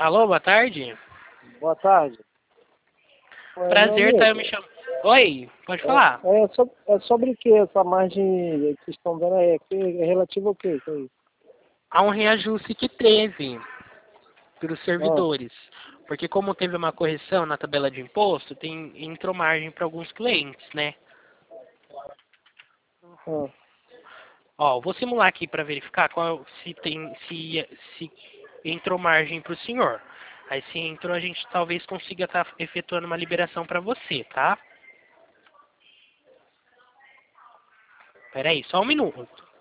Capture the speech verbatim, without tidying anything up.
Alô, boa tarde. Boa tarde. Oi, Prazer, tá? Eu me chamo. Oi, pode falar. É, é, sobre, é sobre o que essa margem que estão vendo aí? É, que, é relativo ao quê? Que é isso? Há um reajuste que teve pelos Ah, servidores. Porque como teve uma correção na tabela de imposto, tem, entrou margem para alguns clientes, né? ah. Ó, vou simular aqui para verificar qual, se tem, se, se entrou margem para o senhor. Aí se entrou, a gente talvez consiga estar efetuando uma liberação para você, tá? Pera aí, só um minuto.